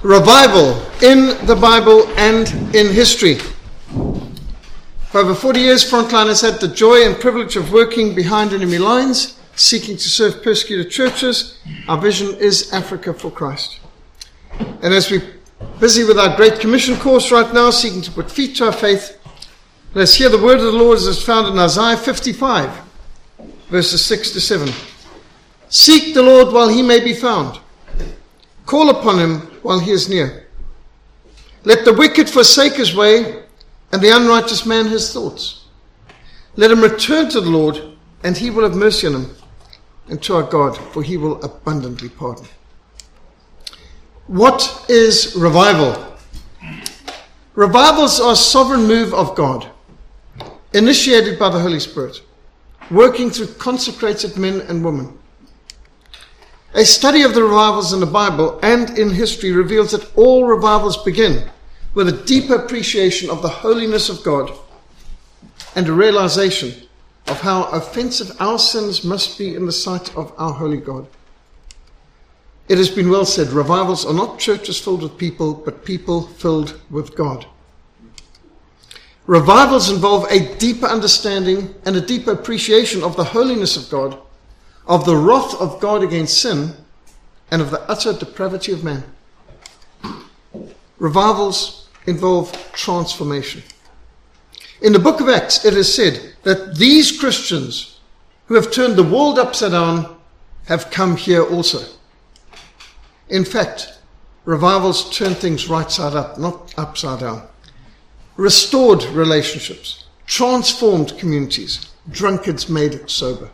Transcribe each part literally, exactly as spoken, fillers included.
Revival in the Bible and in history. For over forty years, Frontline has had the joy and privilege of working behind enemy lines, seeking to serve persecuted churches. Our vision is Africa for Christ. And as we're busy with our Great Commission course right now, seeking to put feet to our faith, let's hear the word of the Lord as it's found in Isaiah fifty-five, verses six to seven. Seek the Lord while he may be found. Call upon him while he is near. Let the wicked forsake his way, and the unrighteous man his thoughts. Let him return to the Lord, and he will have mercy on him, and to our God, for he will abundantly pardon. What is revival? Revivals are a sovereign move of God, initiated by the Holy Spirit, working through consecrated men and women. A study of the revivals in the Bible and in history reveals that all revivals begin with a deeper appreciation of the holiness of God and a realization of how offensive our sins must be in the sight of our holy God. It has been well said, revivals are not churches filled with people, but people filled with God. Revivals involve a deeper understanding and a deeper appreciation of the holiness of God, of the wrath of God against sin, and of the utter depravity of man. Revivals involve transformation. In the book of Acts, it is said that these Christians who have turned the world upside down have come here also. In fact, revivals turn things right side up, not upside down. Restored relationships, transformed communities, drunkards made sober.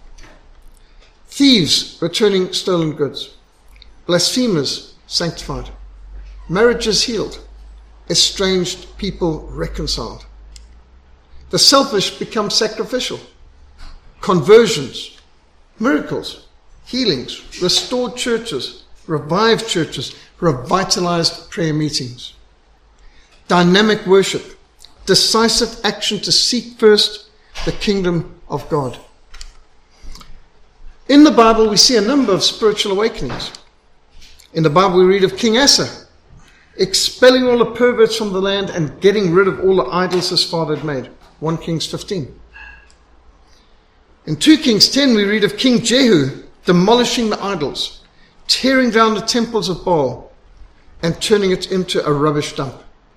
Thieves returning stolen goods, blasphemers sanctified, marriages healed, estranged people reconciled. The selfish become sacrificial, conversions, miracles, healings, restored churches, revived churches, revitalized prayer meetings. Dynamic worship, decisive action to seek first the kingdom of God. In the Bible, we see a number of spiritual awakenings. In the Bible, we read of King Asa, expelling all the perverts from the land and getting rid of all the idols his father had made. First Kings fifteen. In Second Kings ten, we read of King Jehu demolishing the idols, tearing down the temples of Baal, and turning it into a rubbish dump.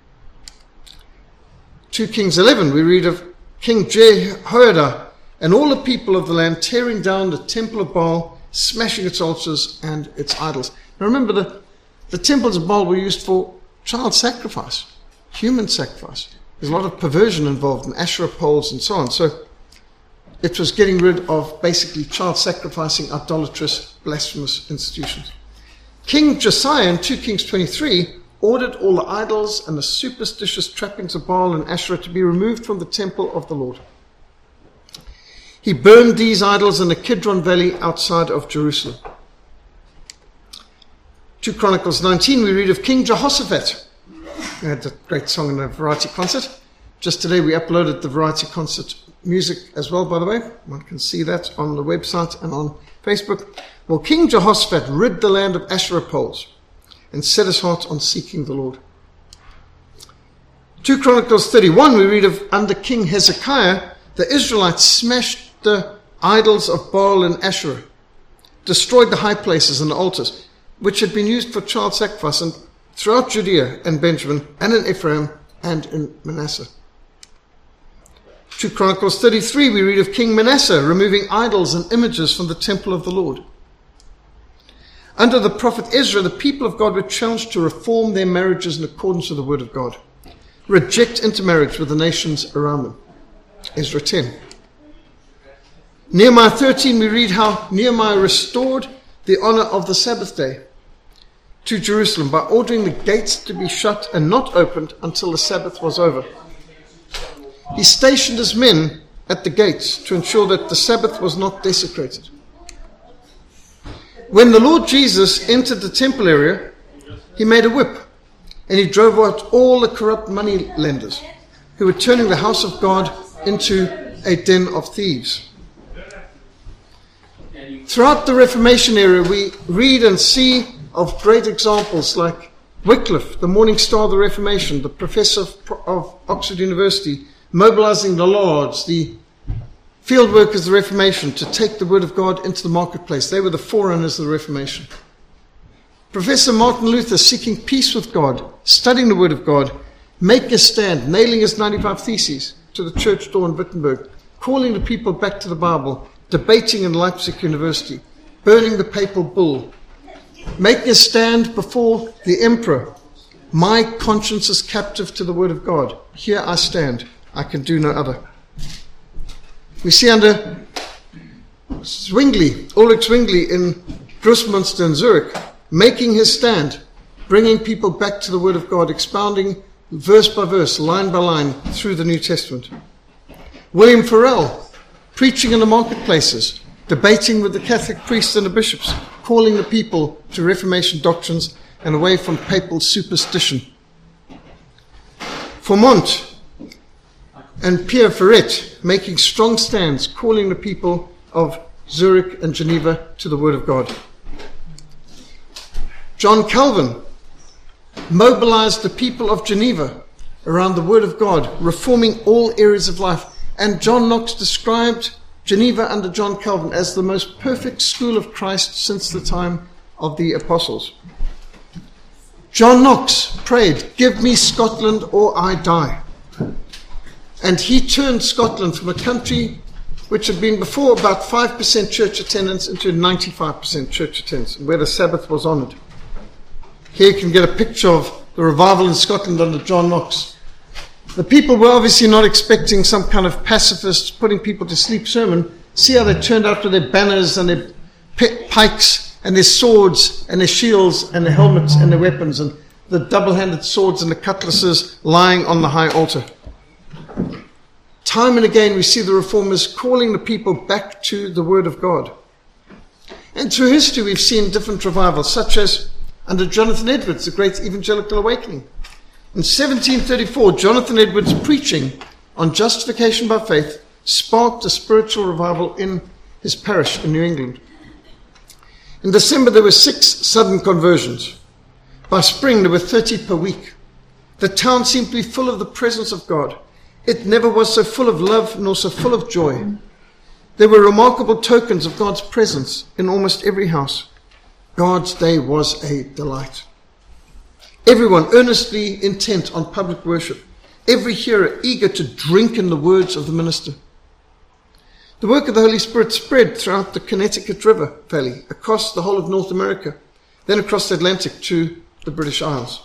Second Kings eleven, we read of King Jehoiada and all the people of the land tearing down the temple of Baal, smashing its altars and its idols. Now remember, the, the temples of Baal were used for child sacrifice, human sacrifice. There's a lot of perversion involved in Asherah poles and so on. So it was getting rid of basically child sacrificing, idolatrous, blasphemous institutions. King Josiah in Second Kings twenty-three ordered all the idols and the superstitious trappings of Baal and Asherah to be removed from the temple of the Lord. He burned these idols in the Kidron Valley outside of Jerusalem. Second Chronicles nineteen, we read of King Jehoshaphat. We had a great song in a variety concert. Just today we uploaded the variety concert music as well, by the way. One can see that on the website and on Facebook. Well, King Jehoshaphat rid the land of Asherah poles and set his heart on seeking the Lord. Second Chronicles thirty-one, we read of under King Hezekiah, the Israelites smashed the idols of Baal and Asherah, destroyed the high places and the altars, which had been used for child sacrifice and throughout Judea and Benjamin, and in Ephraim and in Manasseh. Second Chronicles thirty-three, we read of King Manasseh removing idols and images from the temple of the Lord. Under the prophet Ezra, the people of God were challenged to reform their marriages in accordance with the word of God, reject intermarriage with the nations around them. Ezra ten. Nehemiah thirteen, we read how Nehemiah restored the honor of the Sabbath day to Jerusalem by ordering the gates to be shut and not opened until the Sabbath was over. He stationed his men at the gates to ensure that the Sabbath was not desecrated. When the Lord Jesus entered the temple area, he made a whip and he drove out all the corrupt money lenders who were turning the house of God into a den of thieves. Throughout the Reformation era, we read and see of great examples like Wycliffe, the morning star of the Reformation, the professor of, of Oxford University, mobilizing the Lollards, the field workers of the Reformation, to take the word of God into the marketplace. They were the forerunners of the Reformation. Professor Martin Luther, seeking peace with God, studying the word of God, making a stand, nailing his ninety-five Theses to the church door in Wittenberg, calling the people back to the Bible, debating in Leipzig University, burning the papal bull, making a stand before the emperor. My conscience is captive to the word of God. Here I stand. I can do no other. We see under Zwingli, Ulrich Zwingli in Grossmünster in Zurich, making his stand, bringing people back to the word of God, expounding verse by verse, line by line, through the New Testament. William Farel, preaching in the marketplaces, debating with the Catholic priests and the bishops, calling the people to Reformation doctrines and away from papal superstition. Formont and Pierre Ferret, making strong stands, calling the people of Zurich and Geneva to the word of God. John Calvin mobilized the people of Geneva around the word of God, reforming all areas of life. And John Knox described Geneva under John Calvin as the most perfect school of Christ since the time of the apostles. John Knox prayed, "Give me Scotland or I die." And he turned Scotland from a country which had been before about five percent church attendance into ninety-five percent church attendance, where the Sabbath was honoured. Here you can get a picture of the revival in Scotland under John Knox. The people were obviously not expecting some kind of pacifist, putting people to sleep sermon. See how they turned out with their banners and their pikes and their swords and their shields and their helmets and their weapons and the double-handed swords and the cutlasses lying on the high altar. Time and again we see the reformers calling the people back to the word of God. And through history we've seen different revivals, such as under Jonathan Edwards, the great evangelical awakening. In seventeen thirty-four, Jonathan Edwards' preaching on justification by faith sparked a spiritual revival in his parish in New England. In December, there were six sudden conversions. By spring, there were thirty per week. The town seemed to be full of the presence of God. It never was so full of love nor so full of joy. There were remarkable tokens of God's presence in almost every house. God's day was a delight. Everyone earnestly intent on public worship. Every hearer eager to drink in the words of the minister. The work of the Holy Spirit spread throughout the Connecticut River Valley, across the whole of North America, then across the Atlantic to the British Isles.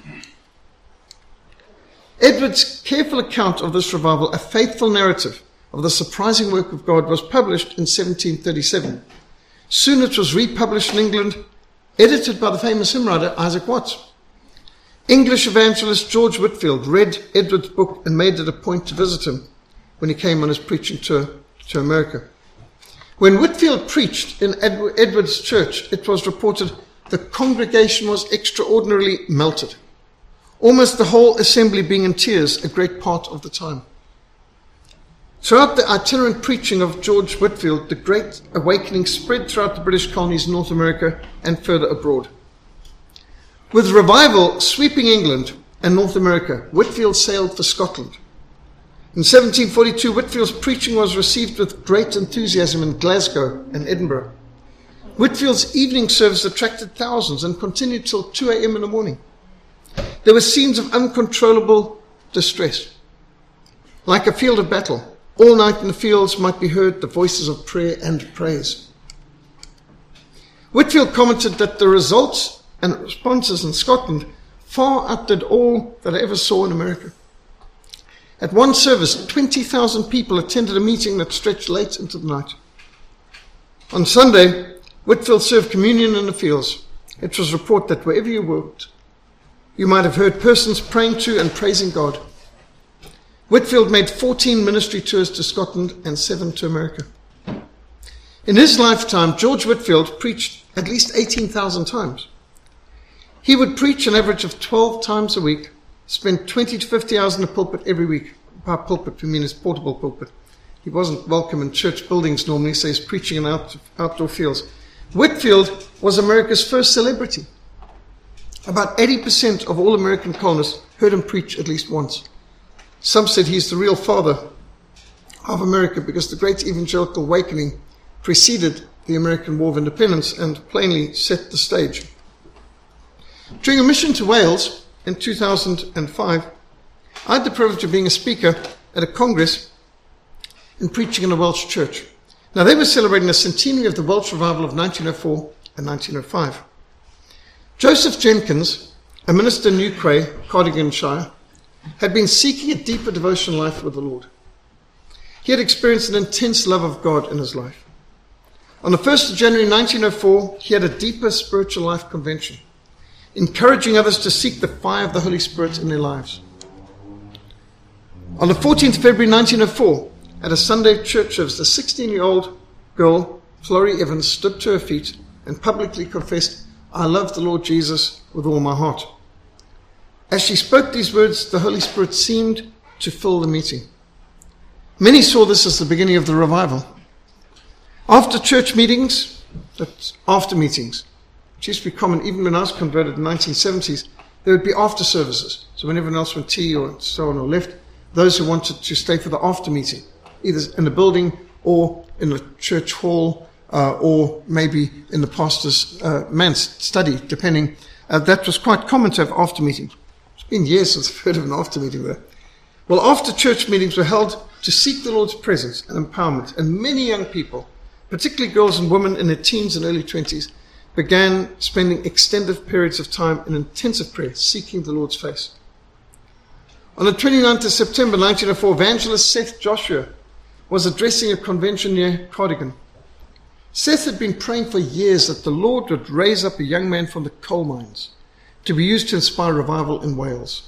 Edwards' careful account of this revival, a faithful narrative of the surprising work of God, was published in seventeen thirty-seven. Soon it was republished in England, edited by the famous hymn writer Isaac Watts. English evangelist George Whitefield read Edwards' book and made it a point to visit him when he came on his preaching tour to America. When Whitefield preached in Ed- Edwards' church, it was reported the congregation was extraordinarily melted, almost the whole assembly being in tears a great part of the time. Throughout the itinerant preaching of George Whitefield, the Great Awakening spread throughout the British colonies in North America and further abroad. With revival sweeping England and North America, Whitefield sailed for Scotland. In seventeen forty-two, Whitefield's preaching was received with great enthusiasm in Glasgow and Edinburgh. Whitefield's evening service attracted thousands and continued till two a.m. in the morning. There were scenes of uncontrollable distress. Like a field of battle, all night in the fields might be heard the voices of prayer and praise. Whitefield commented that the results and responses in Scotland far outdid all that I ever saw in America. At one service, twenty thousand people attended a meeting that stretched late into the night. On Sunday, Whitefield served communion in the fields. It was reported that wherever you walked, you might have heard persons praying to and praising God. Whitefield made fourteen ministry tours to Scotland and seven to America. In his lifetime, George Whitefield preached at least eighteen thousand times. He would preach an average of twelve times a week, spend twenty to fifty hours in the pulpit every week. By pulpit, we mean his portable pulpit. He wasn't welcome in church buildings normally, so he's preaching in out, outdoor fields. Whitefield was America's first celebrity. About eighty percent of all American colonists heard him preach at least once. Some said he's the real father of America because the great evangelical awakening preceded the American War of Independence and plainly set the stage. During a mission to Wales in two thousand five, I had the privilege of being a speaker at a congress and preaching in a Welsh church. Now, they were celebrating the centenary of the Welsh revival of nineteen oh four and nineteen oh five. Joseph Jenkins, a minister in New Cray, Cardiganshire, had been seeking a deeper devotional life with the Lord. He had experienced an intense love of God in his life. On the first of January nineteen oh four, he had a deeper spiritual life convention, encouraging others to seek the fire of the Holy Spirit in their lives. On the fourteenth of February nineteen oh four, at a Sunday church service, the sixteen-year-old girl, Florrie Evans, stood to her feet and publicly confessed, "I love the Lord Jesus with all my heart." As she spoke these words, the Holy Spirit seemed to fill the meeting. Many saw this as the beginning of the revival. After church meetings, that's after meetings, which used to be common even when I was converted in the nineteen seventies, there would be after services. So when everyone else went tea or so on or left, those who wanted to stay for the after meeting, either in the building or in the church hall, uh, or maybe in the pastor's uh, manse study, depending. Uh, that was quite common to have after meetings. It's been years since I've heard of an after meeting there. Well, after church meetings were held to seek the Lord's presence and empowerment, and many young people, particularly girls and women in their teens and early twenties, began spending extended periods of time in intensive prayer, seeking the Lord's face. On the twenty-ninth of September nineteen oh four, evangelist Seth Joshua was addressing a convention near Cardigan. Seth had been praying for years that the Lord would raise up a young man from the coal mines to be used to inspire revival in Wales.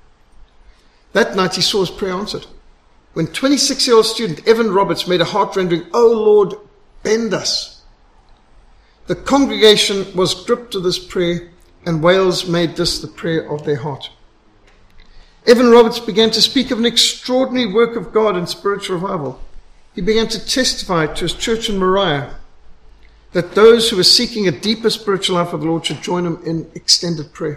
That night he saw his prayer answered when twenty-six-year-old student Evan Roberts made a heart-rending, "Oh Lord, bend us." The congregation was gripped to this prayer, and Wales made this the prayer of their heart. Evan Roberts began to speak of an extraordinary work of God in spiritual revival. He began to testify to his church in Moriah that those who were seeking a deeper spiritual life of the Lord should join him in extended prayer.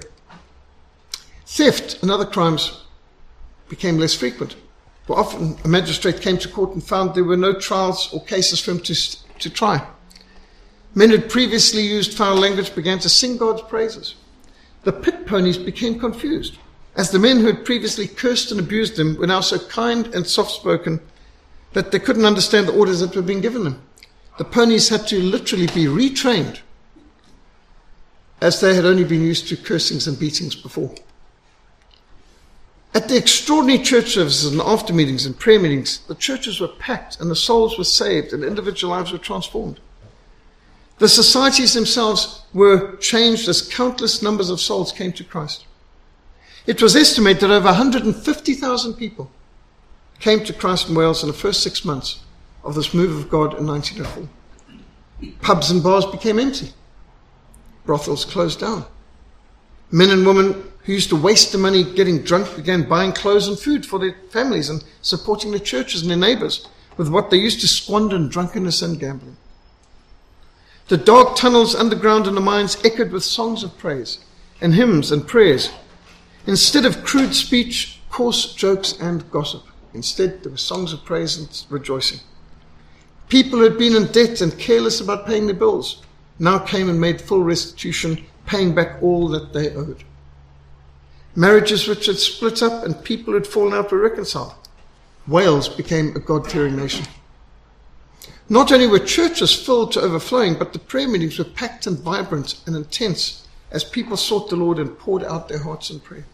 Theft and other crimes became less frequent. For often a magistrate came to court and found there were no trials or cases for him to, to try. Men who had previously used foul language began to sing God's praises. The pit ponies became confused, as the men who had previously cursed and abused them were now so kind and soft-spoken that they couldn't understand the orders that were being given them. The ponies had to literally be retrained, as they had only been used to cursings and beatings before. At the extraordinary church services and after meetings and prayer meetings, the churches were packed and the souls were saved and individual lives were transformed. The societies themselves were changed as countless numbers of souls came to Christ. It was estimated that over one hundred fifty thousand people came to Christ in Wales in the first six months of this move of God in nineteen oh four. Pubs and bars became empty. Brothels closed down. Men and women who used to waste the money getting drunk began buying clothes and food for their families and supporting the churches and their neighbors with what they used to squander in drunkenness and gambling. The dark tunnels underground in the mines echoed with songs of praise and hymns and prayers. Instead of crude speech, coarse jokes and gossip, instead there were songs of praise and rejoicing. People who had been in debt and careless about paying their bills now came and made full restitution, paying back all that they owed. Marriages which had split up and people who had fallen out were reconciled. Wales became a God-fearing nation. Not only were churches filled to overflowing, but the prayer meetings were packed and vibrant and intense as people sought the Lord and poured out their hearts in prayer.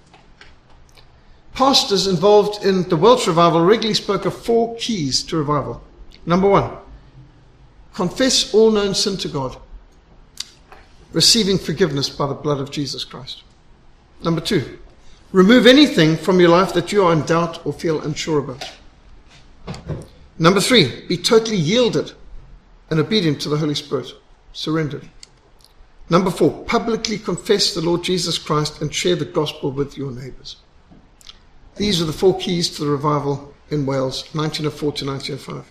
Pastors involved in the Welsh revival regularly spoke of four keys to revival. Number one, confess all known sin to God, receiving forgiveness by the blood of Jesus Christ. Number two, remove anything from your life that you are in doubt or feel unsure about. Number three, be totally yielded and obedient to the Holy Spirit, surrendered. Number four, publicly confess the Lord Jesus Christ and share the gospel with your neighbors. These are the four keys to the revival in Wales, nineteen oh four to nineteen oh five.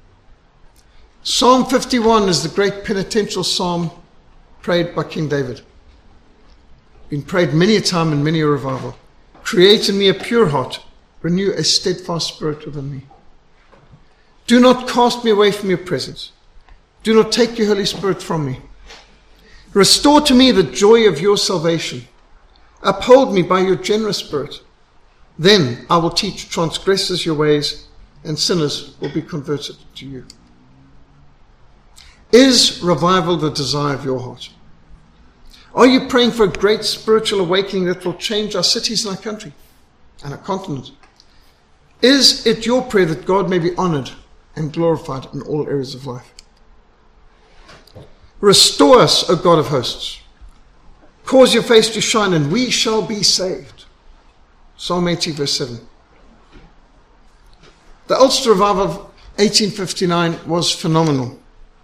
Psalm fifty-one is the great penitential psalm prayed by King David. been prayed many a time in many a revival. Create in me a pure heart, renew a steadfast spirit within me. Do not cast me away from your presence. Do not take your Holy Spirit from me. Restore to me the joy of your salvation. Uphold me by your generous spirit. Then I will teach transgressors your ways, and sinners will be converted to you. Is revival the desire of your heart? Are you praying for a great spiritual awakening that will change our cities and our country and our continent? Is it your prayer that God may be honored and glorified in all areas of life? Restore us, O God of hosts. Cause your face to shine, and we shall be saved. Psalm eighty, verse seven. The Ulster Revival of eighteen fifty-nine was phenomenal.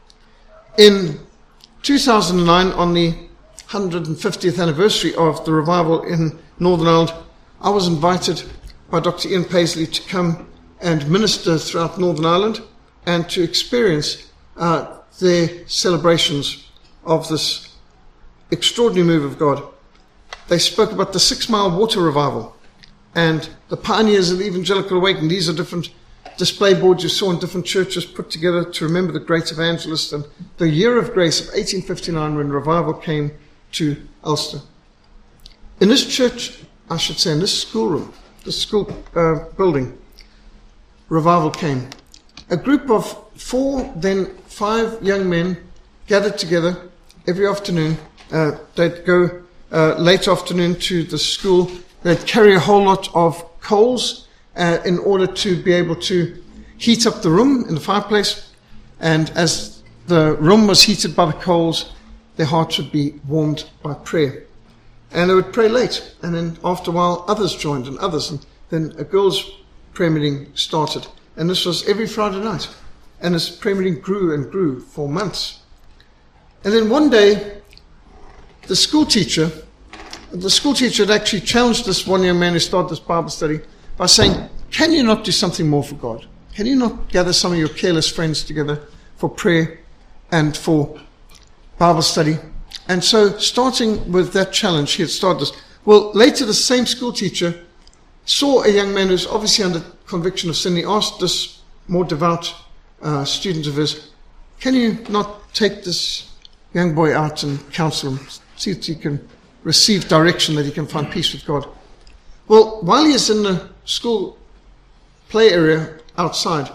In two thousand nine, on the one hundred fiftieth anniversary of the revival in Northern Ireland, I was invited by Doctor Ian Paisley to come and minister throughout Northern Ireland and to experience uh, their celebrations of this extraordinary move of God. They spoke about the Six Mile Water Revival and the pioneers of the Evangelical Awakening. These are different display boards you saw in different churches put together to remember the great evangelist and the year of grace of eighteen fifty-nine when revival came to Ulster. In this church, I should say, in this schoolroom, this school uh, building, revival came. A group of four, then five young men gathered together every afternoon. Uh, they'd go uh, late afternoon to the school. They'd carry a whole lot of coals uh, in order to be able to heat up the room in the fireplace. And as the room was heated by the coals, their hearts would be warmed by prayer. And they would pray late. And then after a while, others joined and others. And then a girls' prayer meeting started. And this was every Friday night. And this prayer meeting grew and grew for months. And then one day, the school teacher, the school teacher had actually challenged this one young man who started this Bible study by saying, can you not do something more for God? Can you not gather some of your careless friends together for prayer and for Bible study? And so, starting with that challenge, he had started this. Well, later the same school teacher saw a young man who was obviously under conviction of sin. He asked this more devout uh, student of his, can you not take this young boy out and counsel him, see if he can receive direction, that he can find peace with God? Well, while he is in the school play area outside,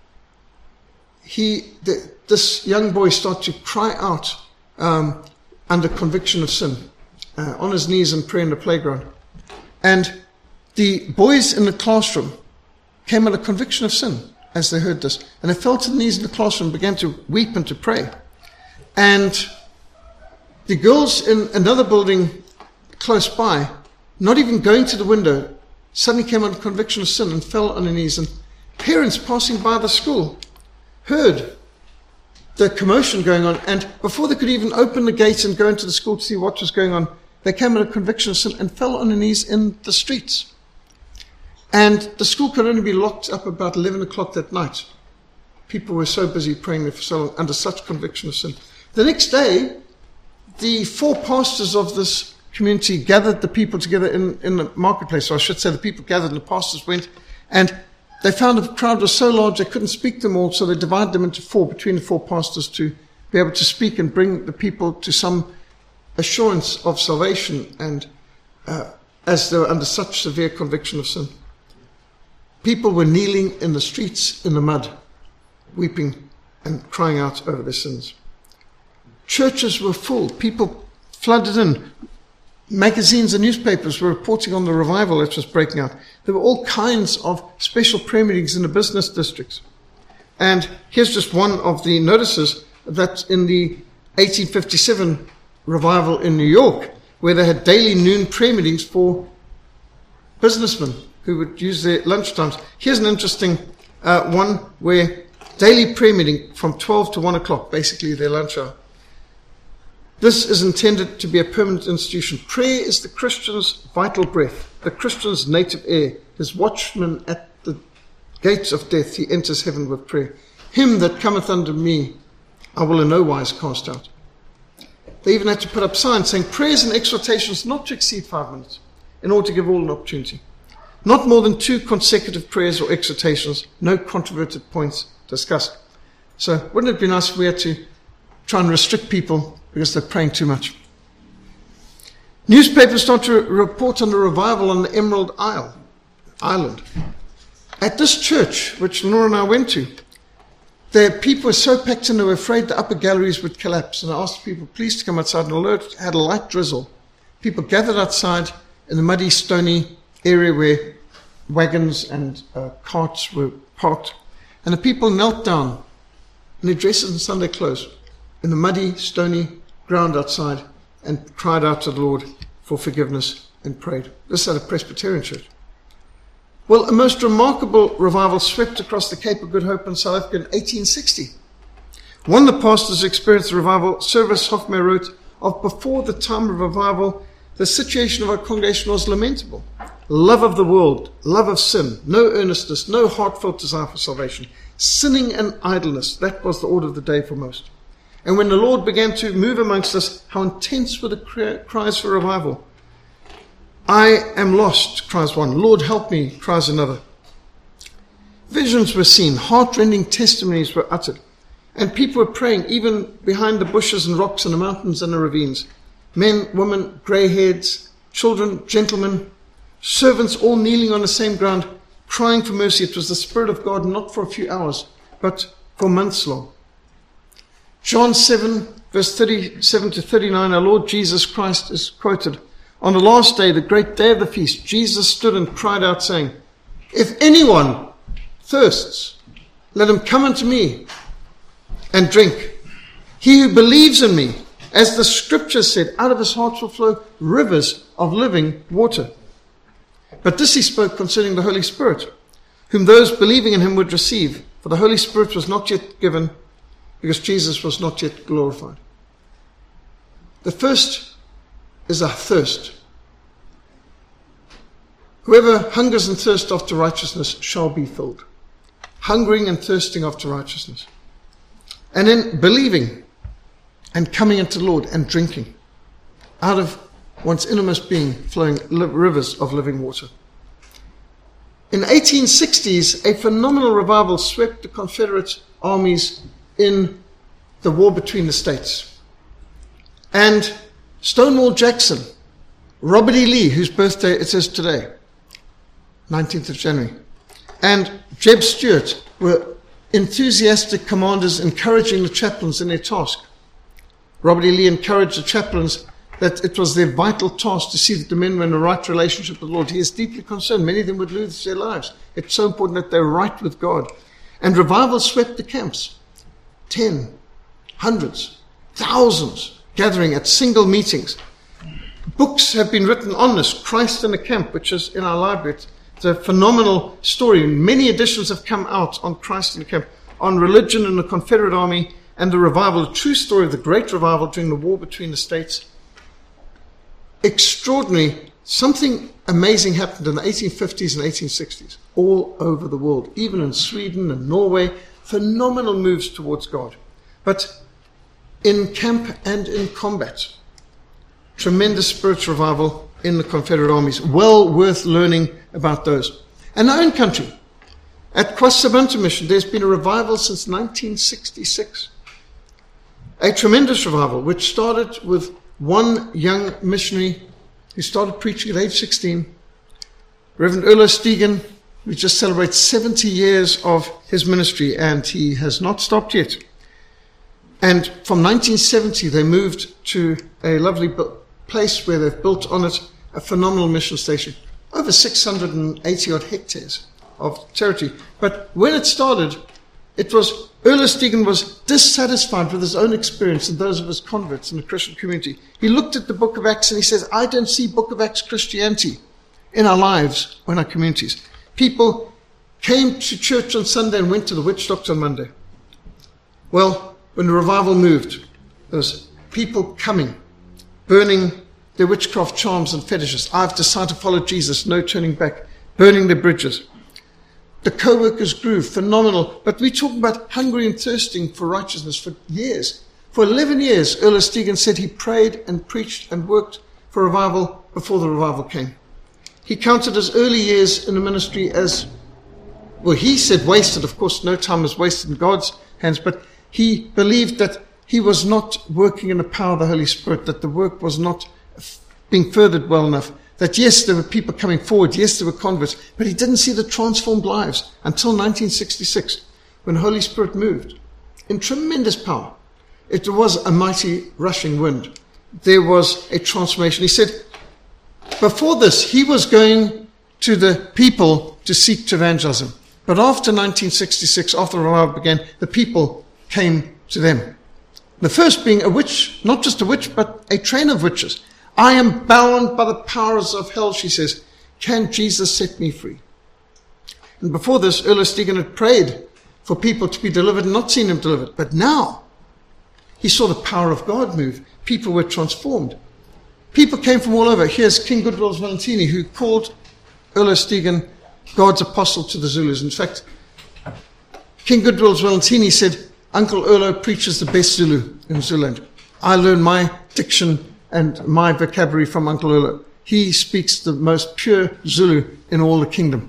he, the, this young boy started to cry out um, under conviction of sin, uh, on his knees in prayer in the playground. And the boys in the classroom came under conviction of sin as they heard this. And they fell to the knees in the classroom and began to weep and to pray. And the girls in another building close by, not even going to the window, suddenly came under conviction of sin and fell on their knees. And parents passing by the school heard the commotion going on, and before they could even open the gate and go into the school to see what was going on, they came under conviction of sin and fell on their knees in the streets. And the school could only be locked up about eleven o'clock that night. People were so busy praying there for so long under such conviction of sin. The next day, the four pastors of this community gathered the people together in, in the marketplace. So I should say the people gathered and the pastors went, and they found the crowd was so large they couldn't speak to them all, so they divided them into four, between the four pastors, to be able to speak and bring the people to some assurance of salvation, and uh, as they were under such severe conviction of sin. People were kneeling in the streets in the mud, weeping and crying out over their sins. Churches were full. People flooded in. Magazines and newspapers were reporting on the revival that was breaking out. There were all kinds of special prayer meetings in the business districts. And here's just one of the notices that in the eighteen fifty-seven revival in New York, where they had daily noon prayer meetings for businessmen who would use their lunchtimes. Here's an interesting uh, one where daily prayer meeting from twelve to one o'clock, basically their lunch hour. This is intended to be a permanent institution. Prayer is the Christian's vital breath, the Christian's native air. His watchman at the gates of death, he enters heaven with prayer. Him that cometh unto me, I will in no wise cast out. They even had to put up signs saying prayers and exhortations not to exceed five minutes in order to give all an opportunity. Not more than two consecutive prayers or exhortations, no controverted points discussed. So wouldn't it be nice if we had to try and restrict people because they're praying too much? Newspapers start to report on the revival on the Emerald Isle, Island. At this church, which Lenore and I went to, the people were so packed in they were afraid the upper galleries would collapse. And I asked people, please to come outside. And alert had a light drizzle. People gathered outside in the muddy, stony area where wagons and uh, carts were parked. And the people knelt down in their dresses and Sunday clothes in the muddy, stony ground outside and cried out to the Lord for forgiveness and prayed. This is at a Presbyterian church. Well, a most remarkable revival swept across the Cape of Good Hope in South Africa in eighteen sixty. One of the pastors who experienced the revival, Service Hofmeyr, wrote, of before the time of revival, the situation of our congregation was lamentable. Love of the world, love of sin, no earnestness, no heartfelt desire for salvation, sinning and idleness. That was the order of the day for most. And when the Lord began to move amongst us, how intense were the cries for revival. I am lost, cries one. Lord, help me, cries another. Visions were seen, heart-rending testimonies were uttered, and people were praying even behind the bushes and rocks and the mountains and the ravines. Men, women, grey-heads, children, gentlemen, servants all kneeling on the same ground, crying for mercy. It was the Spirit of God, not for a few hours, but for months long. John seven, verse thirty-seven to thirty-nine, our Lord Jesus Christ is quoted. On the last day, the great day of the feast, Jesus stood and cried out, saying, if anyone thirsts, let him come unto me and drink. He who believes in me, as the scripture said, out of his heart will flow rivers of living water. But this he spoke concerning the Holy Spirit, whom those believing in him would receive, for the Holy Spirit was not yet given, because Jesus was not yet glorified. The first is a thirst. Whoever hungers and thirsts after righteousness shall be filled. Hungering and thirsting after righteousness. And then believing and coming into the Lord and drinking. Out of one's innermost being flowing rivers of living water. In the eighteen sixties, a phenomenal revival swept the Confederate armies in the war between the states. And Stonewall Jackson, Robert E. Lee, whose birthday it is today, nineteenth of January, and Jeb Stuart were enthusiastic commanders encouraging the chaplains in their task. Robert E. Lee encouraged the chaplains that it was their vital task to see that the men were in the right relationship with the Lord. He is deeply concerned. Many of them would lose their lives. It's so important that they're right with God. And revival swept the camps. Ten, hundreds, thousands gathering at single meetings. Books have been written on this, Christ in the Camp, which is in our library. It's a phenomenal story. Many editions have come out on Christ in the Camp, on religion in the Confederate Army and the revival, a true story of the great revival during the war between the states. Extraordinary, something amazing happened in the eighteen fifties and eighteen sixties all over the world, even in Sweden and Norway, phenomenal moves towards God. But in camp and in combat, tremendous spiritual revival in the Confederate armies, well worth learning about those. And our own country, at Kwasabuntu Mission, there's been a revival since nineteen sixty-six. A tremendous revival, which started with one young missionary who started preaching at age sixteen, Reverend Erlo Stegen, who just celebrates seventy years of his ministry, and he has not stopped yet. And from nineteen seventy, they moved to a lovely place where they've built on it a phenomenal mission station, over six hundred eighty odd hectares of territory. But when it started, it was, Erlo Stegen was dissatisfied with his own experience and those of his converts in the Christian community. He looked at the book of Acts and he says, I don't see book of Acts Christianity in our lives or in our communities. People came to church on Sunday and went to the witch doctor on Monday. Well, when the revival moved, there was people coming, burning their witchcraft charms and fetishes. I've decided to follow Jesus, no turning back, burning their bridges. The co-workers grew, phenomenal. But we talk about hungry and thirsting for righteousness for years. For eleven years, Ola Stegen said he prayed and preached and worked for revival before the revival came. He counted his early years in the ministry as, well, he said wasted. Of course, no time was wasted in God's hands, but he believed that he was not working in the power of the Holy Spirit, that the work was not being furthered well enough, that yes, there were people coming forward, yes, there were converts, but he didn't see the transformed lives until nineteen sixty-six, when the Holy Spirit moved in tremendous power. It was a mighty rushing wind. There was a transformation. He said, before this, he was going to the people to seek to evangelize them. But after nineteen sixty-six, after the revival began, the people came to them. The first being a witch, not just a witch, but a train of witches. I am bound by the powers of hell, she says. Can Jesus set me free? And before this, Ola Stegen had prayed for people to be delivered and not seen him delivered. But now, he saw the power of God move. People were transformed. People came from all over. Here's King Goodwill Valentini, who called Ola Stegen God's apostle to the Zulus. In fact, King Goodwill Valentini said, Uncle Ola preaches the best Zulu in Zululand. I learned my diction and my vocabulary from Uncle Ola. He speaks the most pure Zulu in all the kingdom.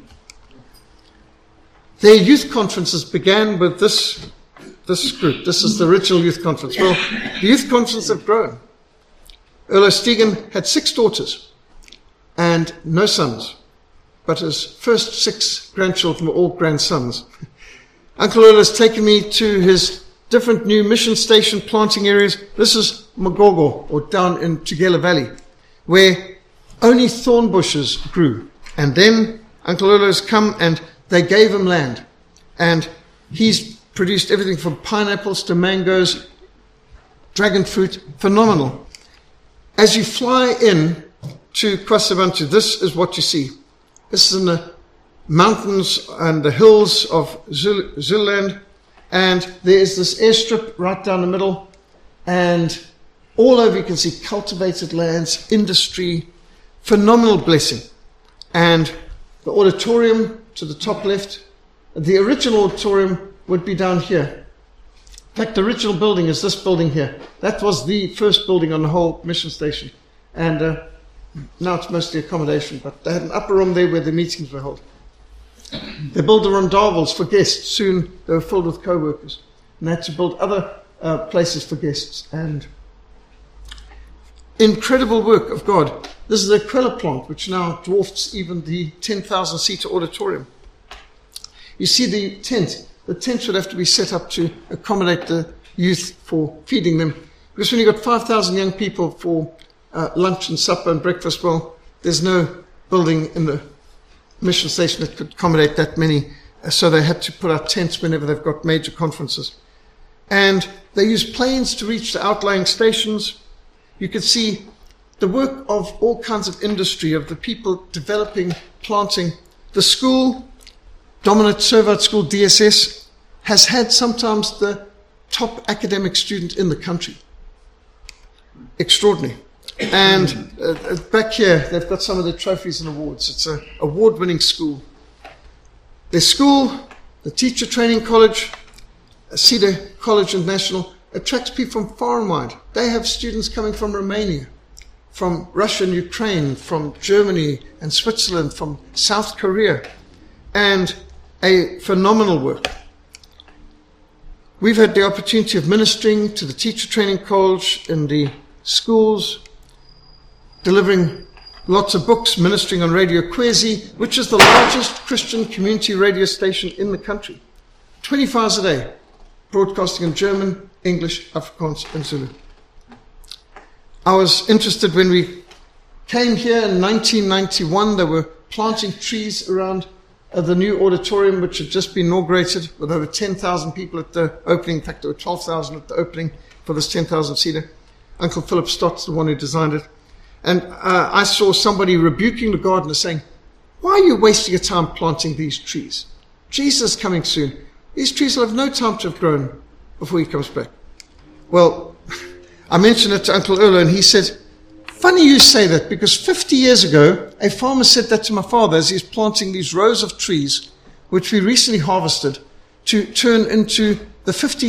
Their youth conferences began with this, this group. This is the original youth conference. Well, the youth conferences have grown. Ola Stegen had six daughters and no sons, but his first six grandchildren were all grandsons. Uncle Ola has taken me to his different new mission station planting areas. This is Magogo, or down in Tugela Valley, where only thorn bushes grew. And then Uncle Ola has come and they gave him land. And he's produced everything from pineapples to mangoes, dragon fruit, phenomenal. As you fly in to KwaZulu-Natal, this is what you see. This is in the mountains and the hills of Zul- Zululand, and there is this airstrip right down the middle, and all over you can see cultivated lands, industry, phenomenal blessing. And the auditorium to the top left, the original auditorium would be down here. In fact, the original building is this building here. That was the first building on the whole mission station, and uh, now it's mostly accommodation, but they had an upper room there where the meetings were held. They built the rondavels for guests. Soon they were filled with co-workers. And they had to build other uh, places for guests. And incredible work of God. This is the Aquila plant, which now dwarfs even the ten thousand seater auditorium. You see the tent. The tent should have to be set up to accommodate the youth for feeding them. Because when you've got five thousand young people for uh, lunch and supper and breakfast, well, there's no building in the mission station that could accommodate that many, so they had to put out tents whenever they've got major conferences. And they use planes to reach the outlying stations. You could see the work of all kinds of industry, of the people developing, planting. The school, Dominant Servat School, D S S, has had sometimes the top academic student in the country. Extraordinary. And uh, back here, they've got some of the trophies and awards. It's an award-winning school. Their school, the Teacher Training College, Cedar College International, attracts people from far and wide. They have students coming from Romania, from Russia and Ukraine, from Germany and Switzerland, from South Korea, and a phenomenal work. We've had the opportunity of ministering to the Teacher Training College in the schools, delivering lots of books, ministering on Radio Kwezi, which is the largest Christian community radio station in the country. twenty-four hours a day, broadcasting in German, English, Afrikaans, and Zulu. I was interested when we came here in nineteen ninety-one. They were planting trees around uh, the new auditorium, which had just been inaugurated, with over ten thousand people at the opening. In fact, there were twelve thousand at the opening for this ten thousand seater. Uncle Philip Stott's the one who designed it. And uh, I saw somebody rebuking the gardener saying, why are you wasting your time planting these trees? Jesus is coming soon. These trees will have no time to have grown before he comes back. Well, I mentioned it to Uncle Ola, and he said, funny you say that, because fifty years ago, a farmer said that to my father as he's planting these rows of trees, which we recently harvested, to turn into the fifty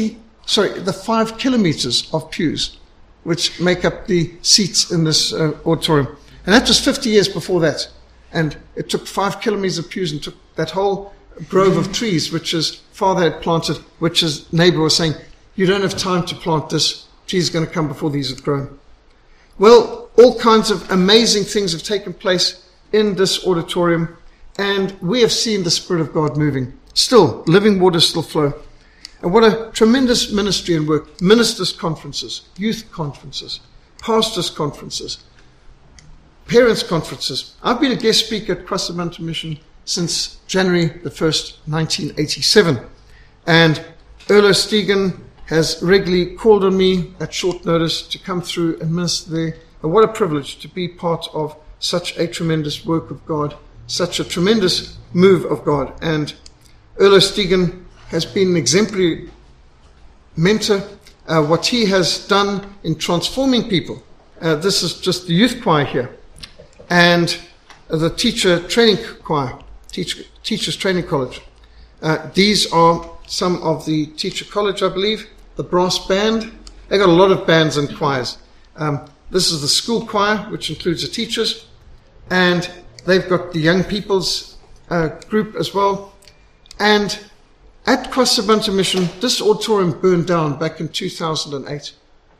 sorry, the five kilometers of pews which make up the seats in this uh, auditorium. And that was fifty years before that. And it took five kilometers of pews and took that whole grove of trees, which his father had planted, which his neighbor was saying, you don't have time to plant this. Trees are going to come before these have grown. Well, all kinds of amazing things have taken place in this auditorium, and we have seen the Spirit of God moving. Still, living waters still flow. And what a tremendous ministry and work. Ministers' conferences, youth conferences, pastors' conferences, parents' conferences. I've been a guest speaker at Cross Mountain Mission since January the first, nineteen eighty-seven. And Erlo Stegen has regularly called on me at short notice to come through and minister there. And what a privilege to be part of such a tremendous work of God, such a tremendous move of God. And Erlo Stegen has been an exemplary mentor. Uh, what he has done in transforming people. Uh, this is just the youth choir here. And the teacher training choir, teacher, Teachers Training College. Uh, these are some of the teacher college, I believe. The brass band. They got a lot of bands and choirs. Um, this is the school choir, which includes the teachers. And they've got the young people's uh, group as well. And at Cross Mountain Mission, this auditorium burned down back in two thousand eight.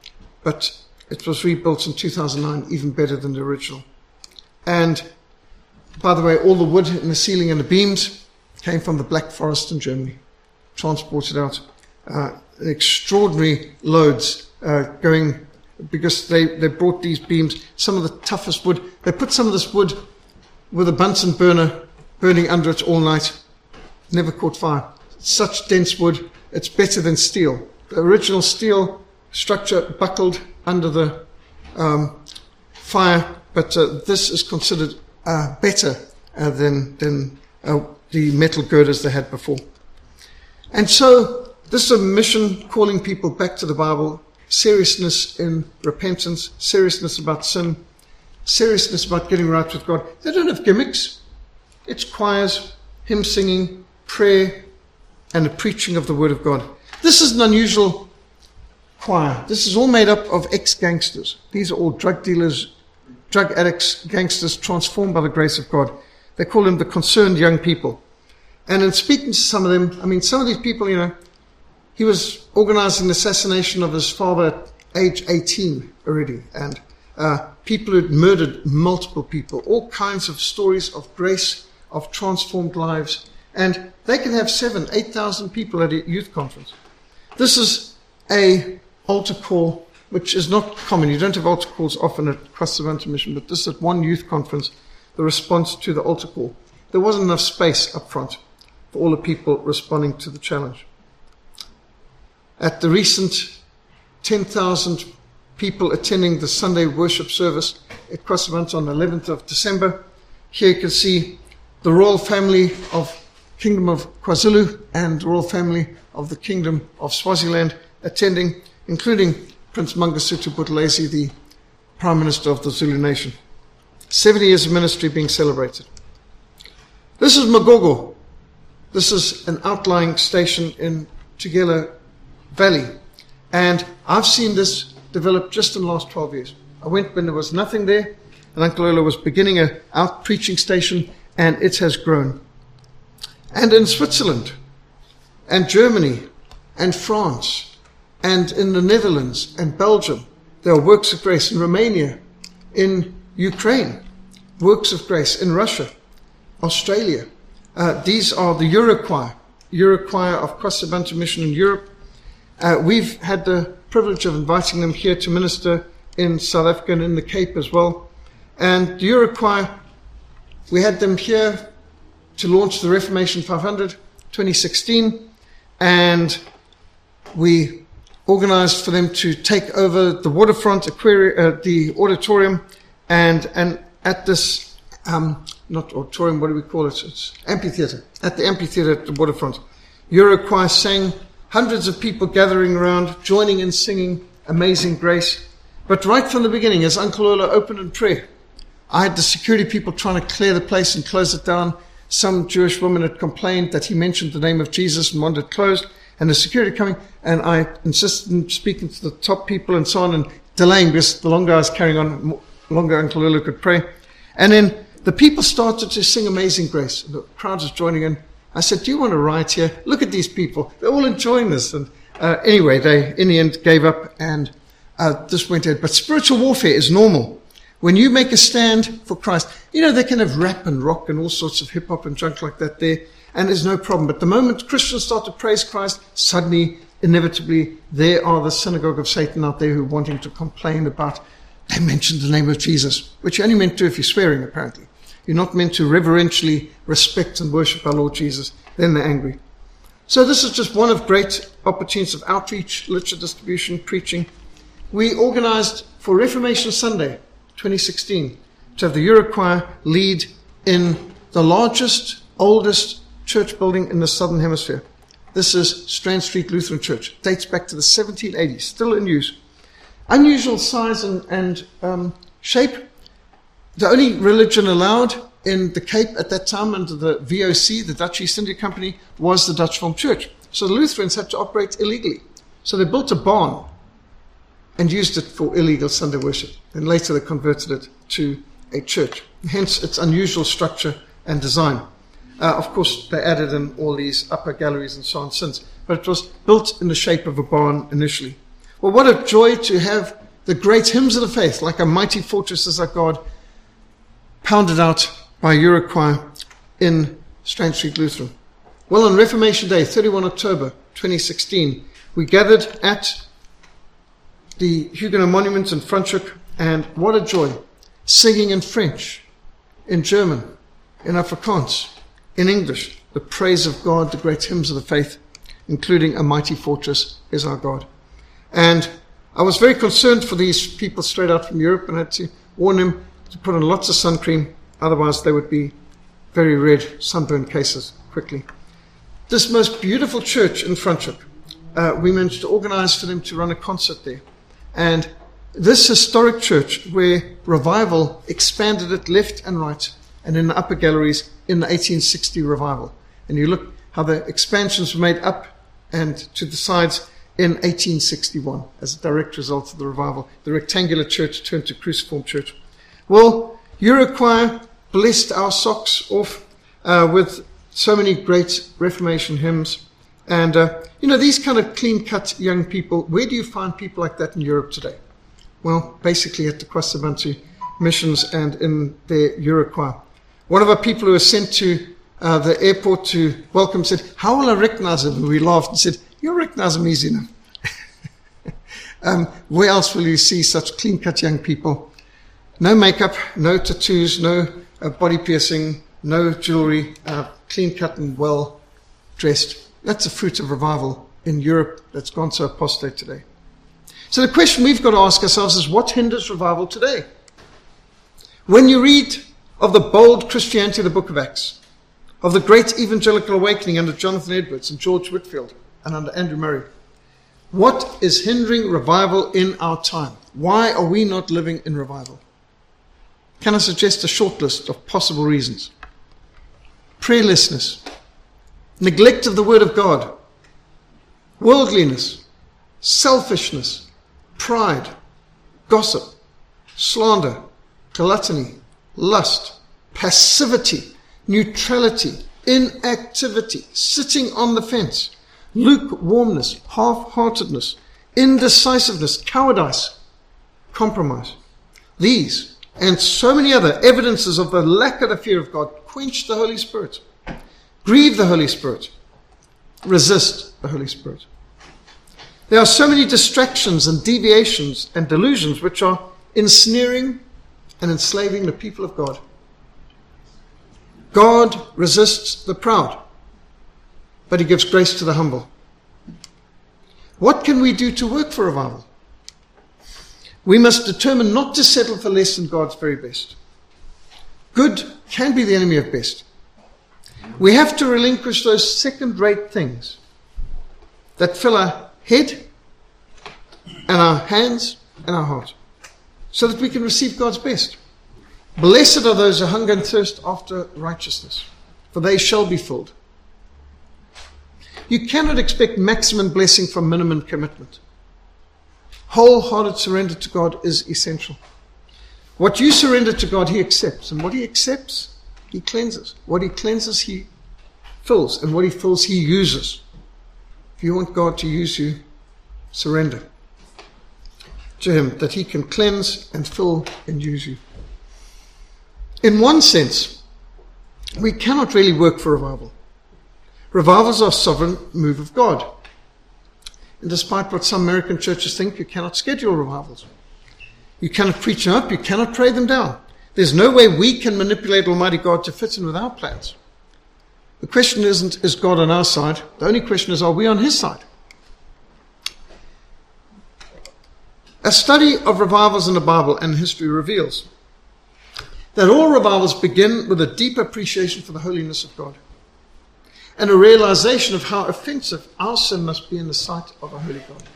But it was rebuilt in two thousand nine, even better than the original. And, by the way, all the wood in the ceiling and the beams came from the Black Forest in Germany, transported out. Uh, extraordinary loads uh, going, because they, they brought these beams, some of the toughest wood. They put some of this wood with a Bunsen burner burning under it all night. Never caught fire. Such dense wood, it's better than steel. The original steel structure buckled under the um, fire, but uh, this is considered uh, better uh, than, than uh, the metal girders they had before. And so this is a mission calling people back to the Bible, seriousness in repentance, seriousness about sin, seriousness about getting right with God. They don't have gimmicks. It's choirs, hymn singing, prayer, and the preaching of the Word of God. This is an unusual choir. This is all made up of ex-gangsters. These are all drug dealers, drug addicts, gangsters transformed by the grace of God. They call them the concerned young people. And in speaking to some of them, I mean, some of these people, you know, he was organizing the assassination of his father at age eighteen already. And uh, people who'd murdered multiple people, all kinds of stories of grace, of transformed lives. And they can have seven, eight thousand people at a youth conference. This is a altar call, which is not common. You don't have altar calls often at Cross Mountain Mission, but this is at one youth conference, the response to the altar call. There wasn't enough space up front for all the people responding to the challenge. At the recent ten thousand people attending the Sunday worship service at Cross Mountain on the eleventh of December, here you can see the royal family of Kingdom of KwaZulu and the royal family of the Kingdom of Swaziland attending, including Prince Mangosuthu Buthelezi, the Prime Minister of the Zulu Nation. seventy years of ministry being celebrated. This is Magogo. This is an outlying station in Tugela Valley. And I've seen this develop just in the last twelve years. I went when there was nothing there, and Uncle Erlo was beginning an out preaching station, and it has grown. And in Switzerland, and Germany, and France, and in the Netherlands, and Belgium, there are works of grace. In Romania, in Ukraine, works of grace. In Russia, Australia. Uh, these are the Eurochoir, Eurochoir of Cross Mountain Mission in Europe. Uh, we've had the privilege of inviting them here to minister in South Africa and in the Cape as well. And the Eurochoir, we had them here to launch the Reformation five hundred, twenty sixteen, and we organized for them to take over the waterfront, aquarium, uh, the auditorium, and and at this, um, not auditorium, what do we call it? It's amphitheater. At the amphitheater at the waterfront, Eurochoir sang, hundreds of people gathering around, joining in singing Amazing Grace. But right from the beginning, as Uncle Erlo opened in prayer, I had the security people trying to clear the place and close it down. Some Jewish woman had complained that he mentioned the name of Jesus and wanted it closed. and the security coming, and I insisted on speaking to the top people and so on, and delaying because the longer I was carrying on, the longer Uncle Lulu could pray. And then the people started to sing Amazing Grace. The crowd was joining in. I said, do you want to write here? Look at these people. They're all enjoying this. And uh, anyway, they, in the end, gave up and uh, just went ahead. But spiritual warfare is normal. When you make a stand for Christ, you know, they can have rap and rock and all sorts of hip-hop and junk like that there, and there's no problem. But the moment Christians start to praise Christ, suddenly, inevitably, there are the synagogue of Satan out there who are wanting to complain about, they mentioned the name of Jesus, which you're only meant to if you're swearing, apparently. You're not meant to reverentially respect and worship our Lord Jesus. Then they're angry. So this is just one of great opportunities of outreach, literature distribution, preaching. We organized for Reformation Sunday, twenty sixteen, to have the Eurochoir lead in the largest, oldest church building in the Southern Hemisphere. This is Strand Street Lutheran Church. It dates back to the seventeen eighties, still in use. Unusual size and, and um, shape. The only religion allowed in the Cape at that time under the V O C, the Dutch East India Company, was the Dutch Reformed Church. So the Lutherans had to operate illegally. So they built a barn and used it for illegal Sunday worship. And later they converted it to a church. Hence its unusual structure and design. Uh, of course, they added in all these upper galleries and so on since. But it was built in the shape of a barn initially. Well, what a joy to have the great hymns of the faith, like A Mighty Fortress is Our God, pounded out by Eurochoir in Strand Street Lutheran. Well, on Reformation Day, thirty-first of October twenty sixteen, we gathered at the Huguenot Monument in Franschhoek, and what a joy, singing in French, in German, in Afrikaans, in English, the praise of God, the great hymns of the faith, including A Mighty Fortress is Our God. And I was very concerned for these people straight out from Europe, and had to warn them to put on lots of sun cream, otherwise they would be very red, sunburned cases quickly. This most beautiful church in Franschhoek, uh, we managed to organize for them to run a concert there. And this historic church, where revival expanded it left and right, and in the upper galleries in the eighteen sixty revival. And you look how the expansions were made up and to the sides in eighteen sixty-one as a direct result of the revival. The rectangular church turned to cruciform church. Well, Eurochoir blessed our socks off uh, with so many great Reformation hymns. And, uh, you know, these kind of clean-cut young people, where do you find people like that in Europe today? Well, basically at the KwaZabantu missions and in their Eurochoir. One of our people who was sent to uh, the airport to welcome said, how will I recognize him? And we laughed and said, you'll recognize him easy enough. um, where else will you see such clean-cut young people? No makeup, no tattoos, no uh, body piercing, no jewelry, uh, clean-cut and well-dressed. That's a fruit of revival in Europe that's gone so apostate today. So the question we've got to ask ourselves is, what hinders revival today? When you read of the bold Christianity of the book of Acts, of the great evangelical awakening under Jonathan Edwards and George Whitefield and under Andrew Murray, what is hindering revival in our time? Why are we not living in revival? Can I suggest a short list of possible reasons? Prayerlessness, neglect of the Word of God, worldliness, selfishness, pride, gossip, slander, gluttony, lust, passivity, neutrality, inactivity, sitting on the fence, lukewarmness, half-heartedness, indecisiveness, cowardice, compromise. These and so many other evidences of the lack of the fear of God quench the Holy Spirit, grieve the Holy Spirit, resist the Holy Spirit. There are so many distractions and deviations and delusions which are ensnaring and enslaving the people of God. God resists the proud, but he gives grace to the humble. What can we do to work for revival? We must determine not to settle for less than God's very best. Good can be the enemy of best. We have to relinquish those second-rate things that fill our head and our hands and our heart, so that we can receive God's best. Blessed are those who hunger and thirst after righteousness, for they shall be filled. You cannot expect maximum blessing from minimum commitment. Wholehearted surrender to God is essential. What you surrender to God, He accepts. And what He accepts, He cleanses. What He cleanses, He fills. And what He fills, He uses. If you want God to use you, surrender to Him, that He can cleanse and fill and use you. In one sense, we cannot really work for revival. Revivals are a sovereign move of God. And despite what some American churches think, you cannot schedule revivals. You cannot preach them up, you cannot pray them down. There's no way we can manipulate Almighty God to fit in with our plans. The question isn't, is God on our side? The only question is, are we on His side? A study of revivals in the Bible and history reveals that all revivals begin with a deep appreciation for the holiness of God and a realization of how offensive our sin must be in the sight of a holy God.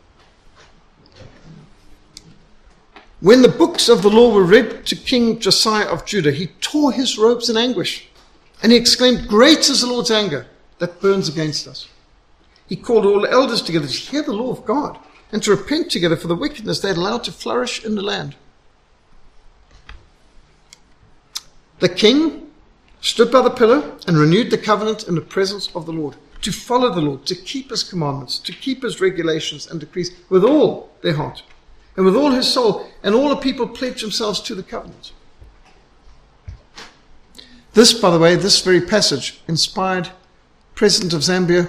When the books of the law were read to King Josiah of Judah, he tore his robes in anguish, and he exclaimed, "Great is the Lord's anger that burns against us." He called all the elders together to hear the law of God and to repent together for the wickedness they had allowed to flourish in the land. The king stood by the pillar and renewed the covenant in the presence of the Lord, to follow the Lord, to keep His commandments, to keep His regulations and decrees with all their heart and with all his soul, and all the people pledged themselves to the covenant. This, by the way, this very passage inspired President of Zambia,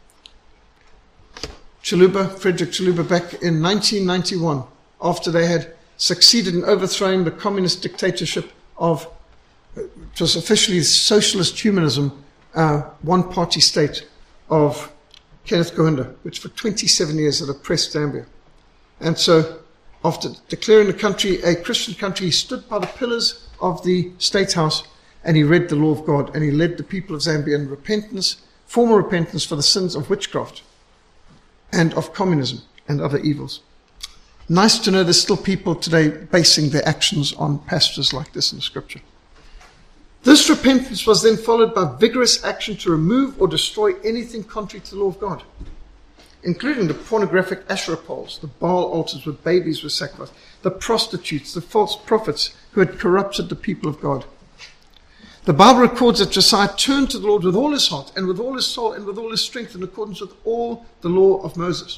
Chiluba, Frederick Chiluba, back in nineteen ninety-one, after they had succeeded in overthrowing the communist dictatorship of, it was officially socialist humanism, uh, one-party state of Kenneth Kaunda, which for twenty-seven years had oppressed Zambia. And so, after declaring the country a Christian country, he stood by the pillars of the State House and he read the law of God, and he led the people of Zambia in repentance, formal repentance for the sins of witchcraft and of communism and other evils. Nice to know there's still people today basing their actions on passages like this in the Scripture. This repentance was then followed by vigorous action to remove or destroy anything contrary to the law of God, including the pornographic Asherah poles, the Baal altars where babies were sacrificed, the prostitutes, the false prophets who had corrupted the people of God. The Bible records that Josiah turned to the Lord with all his heart and with all his soul and with all his strength in accordance with all the law of Moses.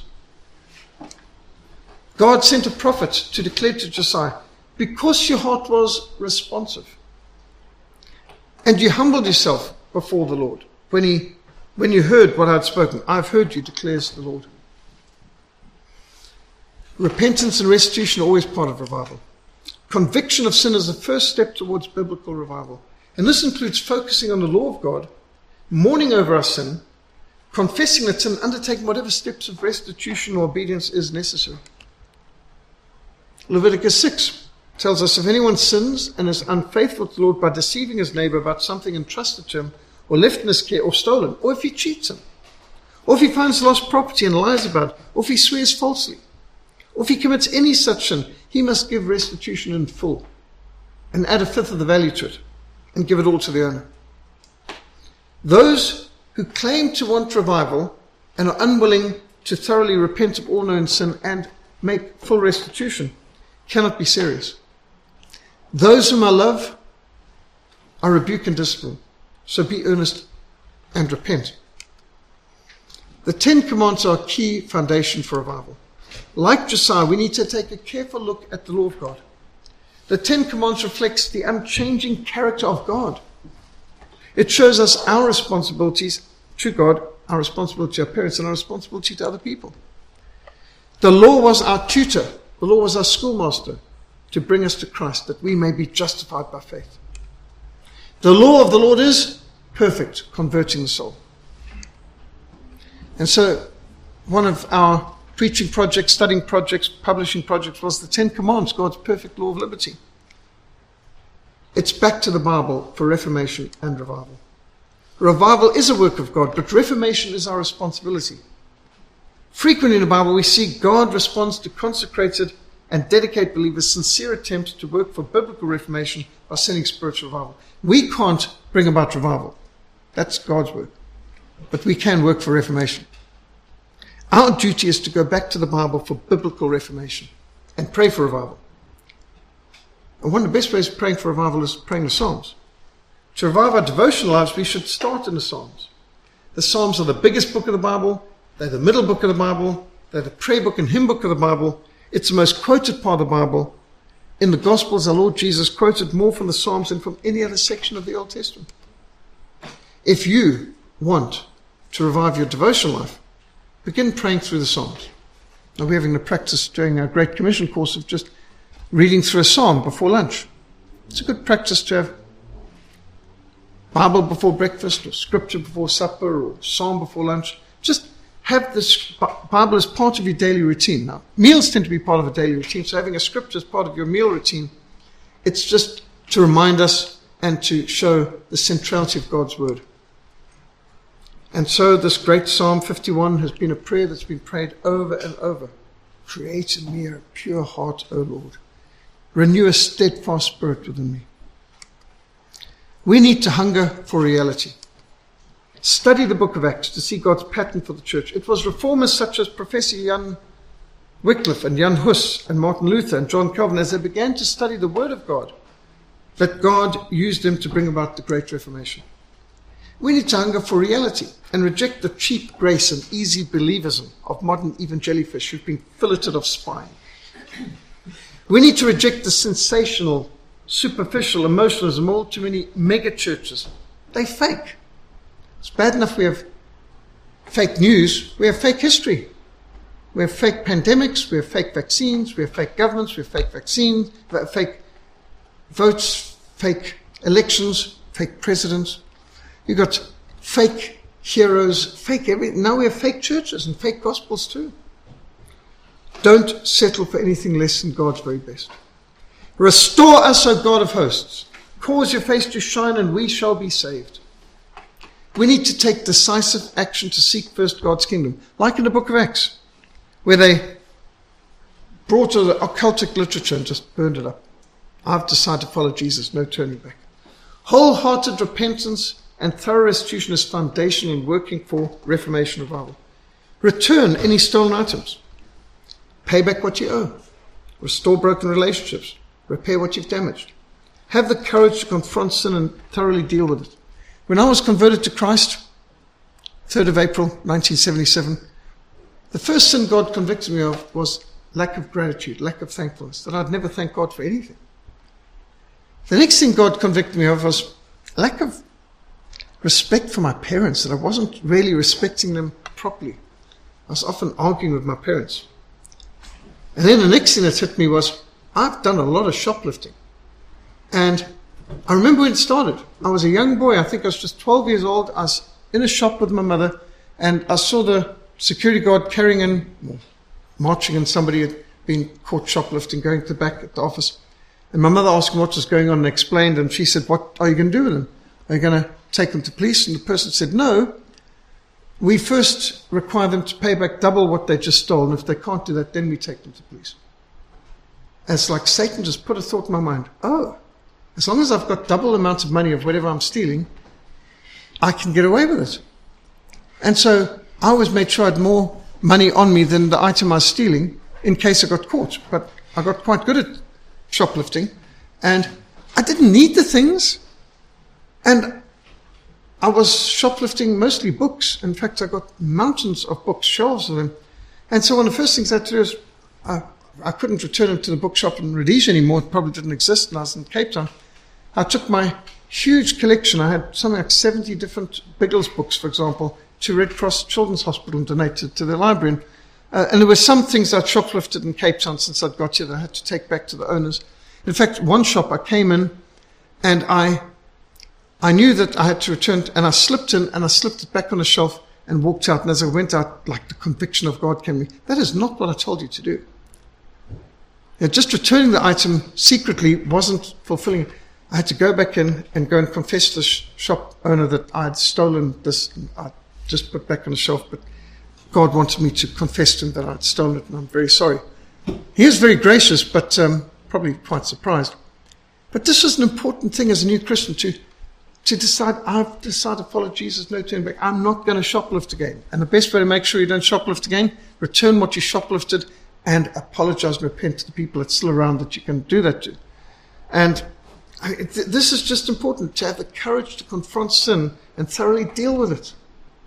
God sent a prophet to declare to Josiah, because your heart was responsive and you humbled yourself before the Lord, when he When you heard what I had spoken, I've heard you, declares the Lord. Repentance and restitution are always part of revival. Conviction of sin is the first step towards biblical revival. And this includes focusing on the law of God, mourning over our sin, confessing that sin, and undertaking whatever steps of restitution or obedience is necessary. Leviticus six tells us, if anyone sins and is unfaithful to the Lord by deceiving his neighbor about something entrusted to him, or left in his care, or stolen, or if he cheats him, or if he finds lost property and lies about it, or if he swears falsely, or if he commits any such sin, he must give restitution in full and add a fifth of the value to it and give it all to the owner. Those who claim to want revival and are unwilling to thoroughly repent of all known sin and make full restitution cannot be serious. Those whom I love, I rebuke and discipline. So be earnest and repent. The Ten Commandments are a key foundation for revival. Like Josiah, we need to take a careful look at the law of God. The Ten Commandments reflects the unchanging character of God. It shows us our responsibilities to God, our responsibility to our parents, and our responsibility to other people. The law was our tutor. The law was our schoolmaster to bring us to Christ, that we may be justified by faith. The law of the Lord is perfect, converting the soul. And so one of our preaching projects, studying projects, publishing projects was the Ten Commandments, God's perfect law of liberty. It's back to the Bible for reformation and revival. Revival is a work of God, but reformation is our responsibility. Frequently in the Bible we see God responds to consecrated and dedicated believers' sincere attempts to work for biblical reformation by sending spiritual revival. We can't bring about revival. That's God's work. but we can work for reformation. Our duty is to go back to the Bible for biblical reformation and pray for revival. And one of the best ways of praying for revival is praying the Psalms. To revive our devotional lives, we should start in the Psalms. The Psalms are the biggest book of the Bible. They're the middle book of the Bible. They're the prayer book and hymn book of the Bible. It's the most quoted part of the Bible. In the Gospels, our Lord Jesus quoted more from the Psalms than from any other section of the Old Testament. If you want to revive your devotional life, begin praying through the Psalms. Now, we're having a practice during our Great Commission course of just reading through a psalm before lunch. It's a good practice to have Bible before breakfast, or scripture before supper, or psalm before lunch. Just have this Bible as part of your daily routine. Now, meals tend to be part of a daily routine, so having a scripture as part of your meal routine, it's just to remind us and to show the centrality of God's word. And so this great Psalm fifty-one has been a prayer that's been prayed over and over. Create in me a pure heart, O Lord. Renew a steadfast spirit within me. We need to hunger for reality. Study the book of Acts to see God's pattern for the church. It was reformers such as Professor Jan Wycliffe and Jan Hus and Martin Luther and John Calvin, as they began to study the Word of God, that God used them to bring about the Great Reformation. We need to hunger for reality and reject the cheap grace and easy believism of modern evangelifish who've been filleted of spine. We need to reject the sensational, superficial emotionalism of all too many mega churches. They fake. It's bad enough we have fake news, we have fake history. We have fake pandemics, we have fake vaccines, we have fake governments, we have fake vaccines, fake votes, fake elections, fake presidents. You've got fake heroes, fake everything. Now we have fake churches and fake gospels too. Don't settle for anything less than God's very best. Restore us, O God of hosts. Cause your face to shine and we shall be saved. We need to take decisive action to seek first God's kingdom, like in the book of Acts, where they brought the occultic literature and just burned it up. I've decided to follow Jesus, no turning back. Wholehearted repentance and thorough restitution is foundational in working for Reformation revival. Return any stolen items. Pay back what you owe. Restore broken relationships. Repair what you've damaged. Have the courage to confront sin and thoroughly deal with it. When I was converted to Christ, third of April nineteen seventy-seven, the first sin God convicted me of was lack of gratitude, lack of thankfulness, that I'd never thank God for anything. The next thing God convicted me of was lack of respect for my parents, that I wasn't really respecting them properly. I was often arguing with my parents. And then the next thing that hit me was, I've done a lot of shoplifting. And I remember when it started. I was a young boy. I think I was just twelve years old. I was in a shop with my mother, and I saw the security guard carrying in, well, marching in somebody had been caught shoplifting, going to the back at the office. And my mother asked him what was going on and explained, and she said, what are you going to do with them? Are you going to take them to police? And the person said, no. We first require them to pay back double what they just stole, and if they can't do that, then we take them to police. And it's like Satan just put a thought in my mind. Oh, as long as I've got double amounts of money of whatever I'm stealing, I can get away with it. And so I always made sure I had more money on me than the item I was stealing in case I got caught. But I got quite good at shoplifting, and I didn't need the things. And I was shoplifting mostly books. In fact, I got mountains of books, shelves of them. And so one of the first things I had to do was, I, I couldn't return them to the bookshop in Rhodesia anymore. It probably didn't exist when I was in Cape Town. I took my huge collection. I had something like seventy different Biggles books, for example, to Red Cross Children's Hospital and donated to their library. And, uh, and there were some things I'd shoplifted in Cape Town since I'd got here that I had to take back to the owners. In fact, one shop I came in and I I knew that I had to return, and I slipped in and I slipped it back on the shelf and walked out. And as I went out, like the conviction of God came to me. That is not what I told you to do. You know, just returning the item secretly wasn't fulfilling. I had to go back in and go and confess to the sh- shop owner that I had stolen this. And I just put back on the shelf, but God wanted me to confess to him that I had stolen it, and I'm very sorry. He was very gracious, but um, probably quite surprised. But this was an important thing as a new Christian to to decide, I've decided to follow Jesus, no turning back. I'm not going to shoplift again. And the best way to make sure you don't shoplift again, return what you shoplifted and apologize and repent to the people that's still around that you can do that to. And I mean, th- this is just important, to have the courage to confront sin and thoroughly deal with it.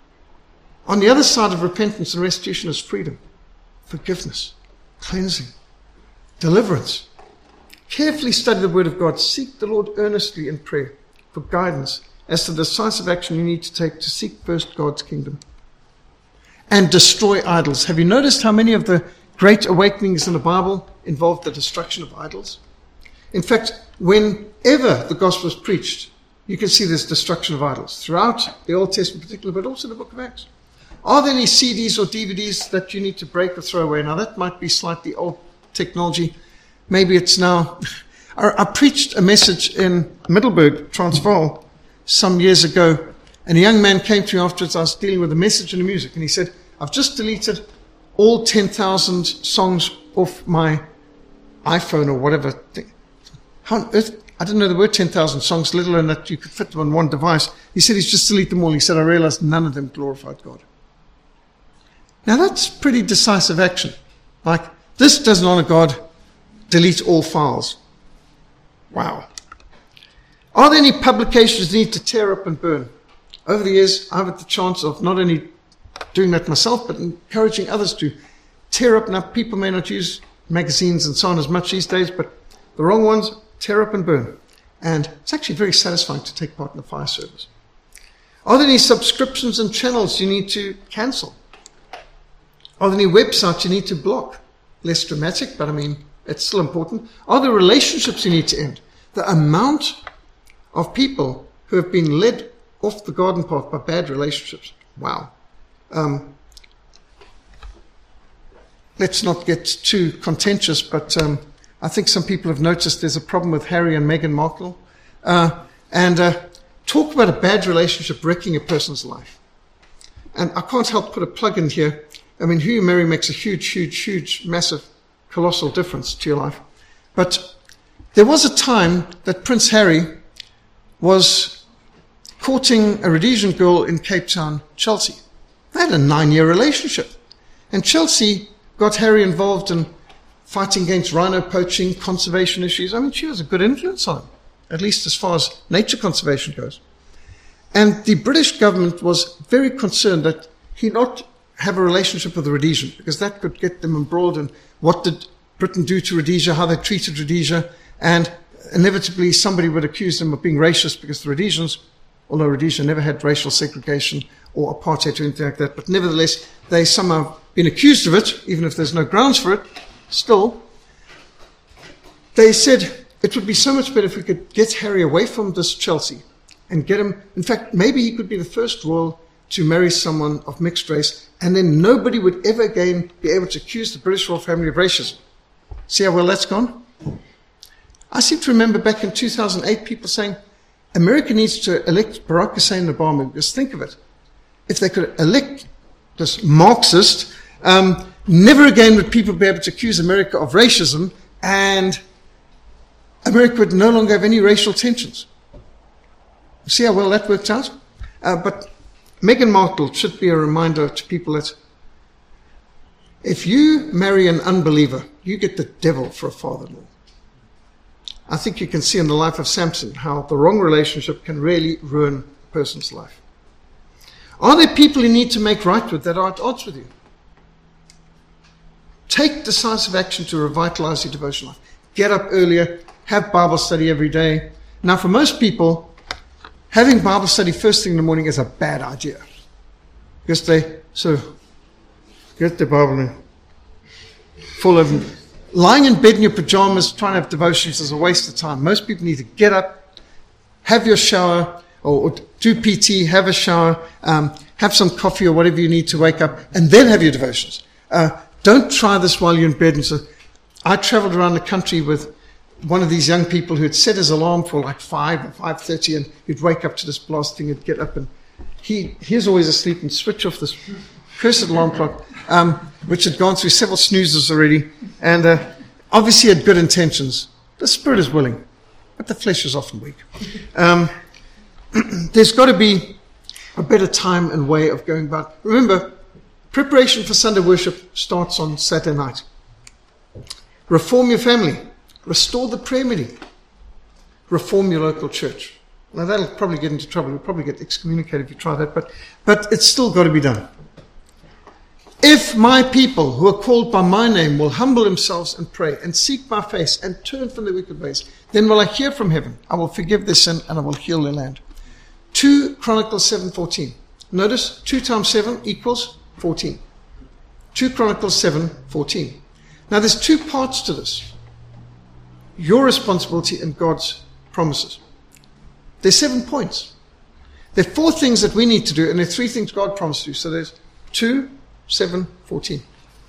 On the other side of repentance and restitution is freedom, forgiveness, cleansing, deliverance. Carefully study the Word of God. Seek the Lord earnestly in prayer for guidance as to the decisive action you need to take to seek first God's kingdom. And destroy idols. Have you noticed how many of the great awakenings in the Bible involved the destruction of idols? In fact, whenever the gospel is preached, you can see this destruction of idols. Throughout the Old Testament in particular, but also the book of Acts. Are there any C Ds or D V Ds that you need to break or throw away? Now, that might be slightly old technology. Maybe it's now... I preached a message in Middelburg, Transvaal, some years ago, and a young man came to me afterwards. I was dealing with a message and the music, and he said, I've just deleted all ten thousand songs off my iPhone or whatever thing. How on earth? I didn't know there were ten thousand songs, let alone that you could fit them on one device. He said he's just deleted them all. He said, I realized none of them glorified God. Now that's pretty decisive action. Like, this doesn't honor God, delete all files. Wow. Are there any publications you need to tear up and burn? Over the years, I've had the chance of not only doing that myself, but encouraging others to tear up. Now, people may not use magazines and so on as much these days, but the wrong ones, tear up and burn. And it's actually very satisfying to take part in the fire service. Are there any subscriptions and channels you need to cancel? Are there any websites you need to block? Less dramatic, but I mean, it's still important. Are there relationships you need to end? The amount of people who have been led off the garden path by bad relationships. Wow. Um, let's not get too contentious, but um, I think some people have noticed there's a problem with Harry and Meghan Markle. Uh, and uh, talk about a bad relationship wrecking a person's life. And I can't help put a plug in here. I mean, who you marry makes a huge, huge, huge, massive, colossal difference to your life. But there was a time that Prince Harry was courting a Rhodesian girl in Cape Town, Chelsea. They had a nine-year relationship. And Chelsea got Harry involved in fighting against rhino poaching, conservation issues. I mean, she was a good influence on him, at least as far as nature conservation goes. And the British government was very concerned that he not have a relationship with the Rhodesian, because that could get them embroiled in what did Britain do to Rhodesia, how they treated Rhodesia, and inevitably somebody would accuse them of being racist, because the Rhodesians, although Rhodesia never had racial segregation or apartheid or anything like that, but nevertheless they somehow been accused of it, even if there's no grounds for it. Still, they said it would be so much better if we could get Harry away from this Chelsea and get him, in fact, maybe he could be the first royal to marry someone of mixed race, and then nobody would ever again be able to accuse the British royal family of racism. See how well that's gone? I seem to remember back in two thousand eight people saying, America needs to elect Barack Hussein Obama. Just think of it. If they could elect this Marxist, um, never again would people be able to accuse America of racism, and America would no longer have any racial tensions. See how well that worked out? Uh, but Meghan Markle should be a reminder to people that if you marry an unbeliever, you get the devil for a father-in-law. I think you can see in the life of Samson how the wrong relationship can really ruin a person's life. Are there people you need to make right with that are at odds with you? Take decisive action to revitalize your devotion life. Get up earlier, have Bible study every day. Now, for most people, having Bible study first thing in the morning is a bad idea. Because they sort of get their Bible and fall over. Lying in bed in your pajamas trying to have devotions is a waste of time. Most people need to get up, have your shower, or, or do P T, have a shower, um, have some coffee or whatever you need to wake up, and then have your devotions. Uh, don't try this while you're in bed. And so, I traveled around the country with one of these young people who had set his alarm for like five or five thirty, and he'd wake up to this blast thing and get up, and he he's always asleep and switch off this cursed alarm clock, um, which had gone through several snoozes already, and uh, obviously had good intentions. The spirit is willing, but the flesh is often weak. Um, there's got to be a better time and way of going about. Remember, preparation for Sunday worship starts on Saturday night. Reform your family. Restore the prayer meeting. Reform your local church. Now that'll probably get into trouble. You'll probably get excommunicated if you try that, but, but it's still got to be done. If my people who are called by my name will humble themselves and pray and seek my face and turn from their wicked ways, then will I hear from heaven. I will forgive their sin and I will heal their land. two Chronicles seven fourteen. Notice two times seven equals fourteen. two Chronicles seven fourteen. Now there's two parts to this. Your responsibility and God's promises. There's seven points. There are four things that we need to do, and there are three things God promised to do. So there's two, seven, fourteen.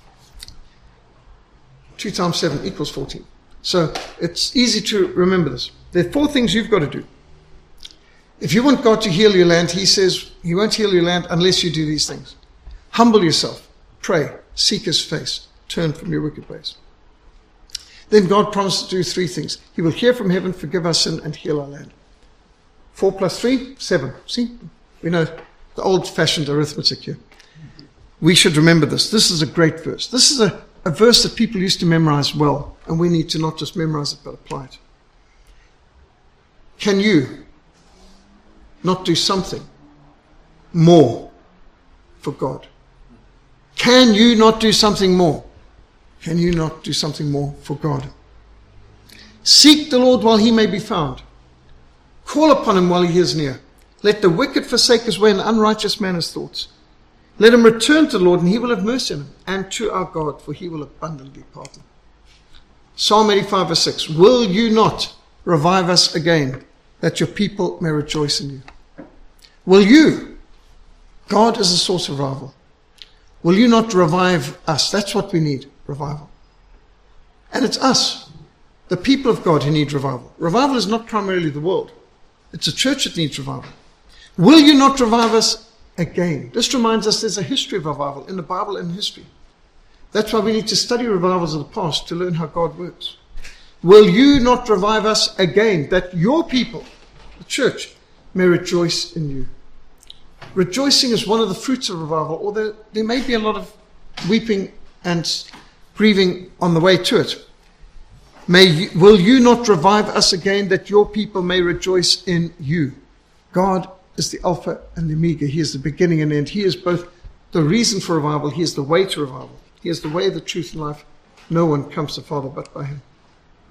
two times seven equals fourteen. So it's easy to remember this. There are four things you've got to do. If you want God to heal your land, he says he won't heal your land unless you do these things. Humble yourself, pray, seek his face, turn from your wicked ways. Then God promised to do three things. He will hear from heaven, forgive our sin, and heal our land. Four plus three, seven. See? We know the old-fashioned arithmetic here. We should remember this. This is a great verse. This is a, a verse that people used to memorize well, and we need to not just memorize it, but apply it. Can you not do something more for God? Can you not do something more? Can you not do something more for God? Seek the Lord while he may be found. Call upon him while he is near. Let the wicked forsake his way and unrighteous man his thoughts. Let him return to the Lord and he will have mercy on him, and to our God, for he will abundantly pardon. Psalm eighty-five verse six. Will you not revive us again, that your people may rejoice in you? Will you? God is the source of revival. Will you not revive us? That's what we need, revival. And it's us, the people of God, who need revival. Revival is not primarily the world. It's a church that needs revival. Will you not revive us again? This reminds us there's a history of revival in the Bible and history. That's why we need to study revivals of the past to learn how God works. Will you not revive us again, that your people, the church, may rejoice in you? Rejoicing is one of the fruits of revival, although there may be a lot of weeping and grieving on the way to it. May you, will you not revive us again, that your people may rejoice in you? God is the Alpha and the Omega. He is the beginning and end. He is both the reason for revival. He is the way to revival. He is the way, the truth, and life. No one comes to the Father but by him.